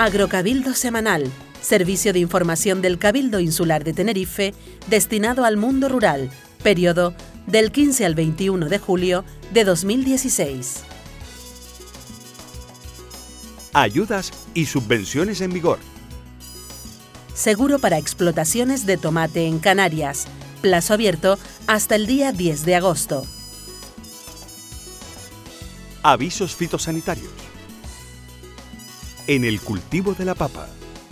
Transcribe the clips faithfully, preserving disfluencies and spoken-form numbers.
Agrocabildo Semanal, servicio de información del Cabildo Insular de Tenerife destinado al mundo rural, periodo del quince al veintiuno de julio de dos mil dieciséis. Ayudas y subvenciones en vigor. Seguro para explotaciones de tomate en Canarias. Plazo abierto hasta el día diez de agosto. Avisos fitosanitarios. En el cultivo de la papa.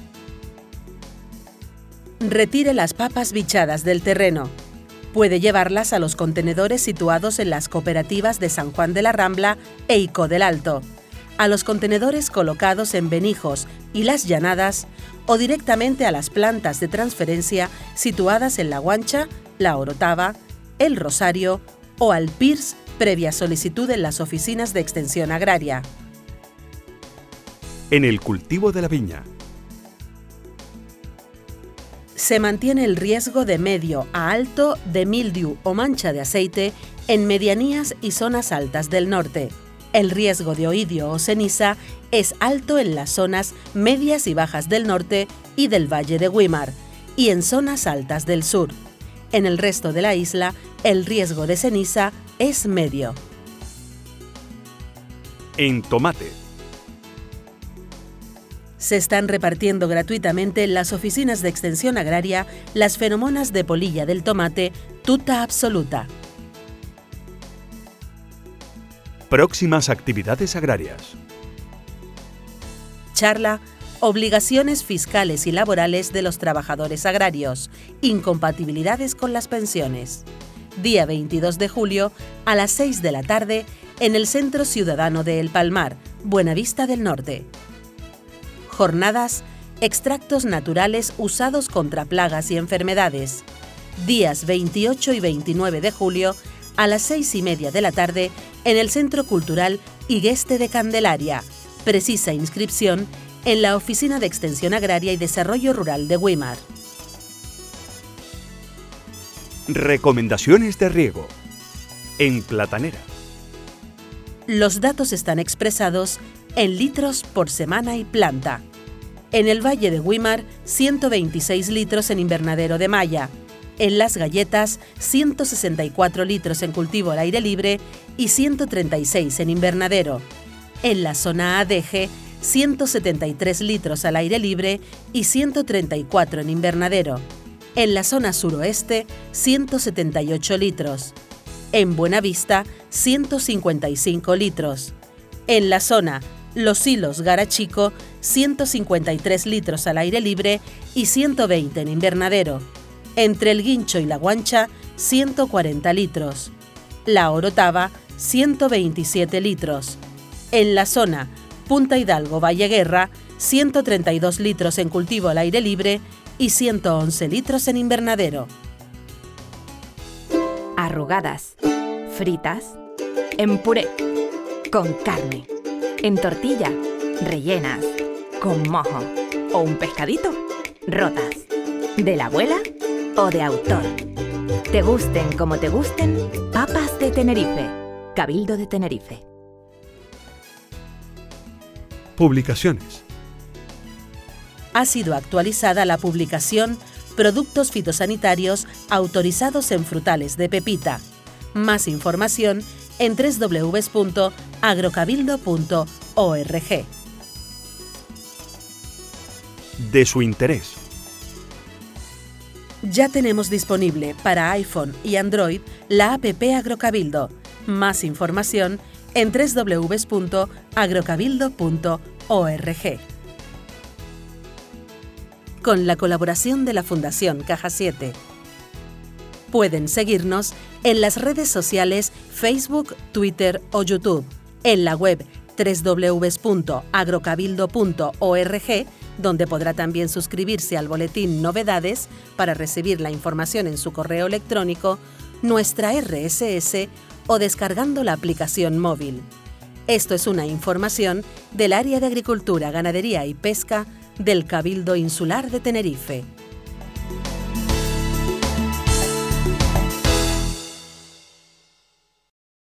Retire las papas bichadas del terreno. Puede llevarlas a los contenedores situados en las cooperativas de San Juan de la Rambla e Ico del Alto, a los contenedores colocados en Benijos y Las Llanadas o directamente a las plantas de transferencia situadas en La Guancha, La Orotava, El Rosario o al P I R S previa solicitud en las oficinas de Extensión Agraria. En el cultivo de la viña. Se mantiene el riesgo de medio a alto de mildiu o mancha de aceite en medianías y zonas altas del norte. El riesgo de oidio o ceniza es alto en las zonas medias y bajas del norte y del Valle de Güímar y en zonas altas del sur. En el resto de la isla, el riesgo de ceniza es medio. En tomate. Se están repartiendo gratuitamente en las oficinas de Extensión Agraria las feromonas de polilla del tomate Tuta Absoluta. Próximas actividades agrarias. Charla: obligaciones fiscales y laborales de los trabajadores agrarios, incompatibilidades con las pensiones. Día veintidós de julio a las seis de la tarde en el Centro Ciudadano de El Palmar, Buenavista del Norte. Jornadas: extractos naturales usados contra plagas y enfermedades. Días veintiocho y veintinueve de julio a las seis y media de la tarde en el Centro Cultural Igueste de Candelaria. Precisa inscripción en la Oficina de Extensión Agraria y Desarrollo Rural de Güímar. Recomendaciones de riego. En Platanera. Los datos están expresados en litros por semana y planta. En el Valle de Güímar, ciento veintiséis litros en invernadero de malla. En Las Galletas, ciento sesenta y cuatro litros en cultivo al aire libre y ciento treinta y seis en invernadero. En la zona Adeje, ciento setenta y tres litros al aire libre y ciento treinta y cuatro en invernadero. En la zona suroeste, ciento setenta y ocho litros. En Buenavista, ciento cincuenta y cinco litros. En la zona Los Hilos Garachico, ciento cincuenta y tres litros al aire libre y ciento veinte en invernadero. Entre el Guincho y La Guancha, ciento cuarenta litros. La Orotava, ciento veintisiete litros. En la zona Punta Hidalgo Valle Guerra, ciento treinta y dos litros en cultivo al aire libre y ciento once litros en invernadero. Arrugadas, fritas, en puré, con carne, en tortilla, rellenas, con mojo o un pescadito, rotas, de la abuela o de autor. Te gusten como te gusten, papas de Tenerife. Cabildo de Tenerife. Publicaciones. Ha sido actualizada la publicación Productos fitosanitarios autorizados en frutales de pepita. Más información en doble u doble u doble u punto agrocabildo punto org. De su interés. Ya tenemos disponible para iPhone y Android la app Agrocabildo. Más información en doble u doble u doble u punto agrocabildo punto org. Con la colaboración de la Fundación Caja siete. Pueden seguirnos en las redes sociales Facebook, Twitter o YouTube, en la web doble u doble u doble u punto agrocabildo punto org, donde podrá también suscribirse al boletín Novedades para recibir la información en su correo electrónico, nuestra R S S o descargando la aplicación móvil. Esto es una información del Área de Agricultura, Ganadería y Pesca del Cabildo Insular de Tenerife.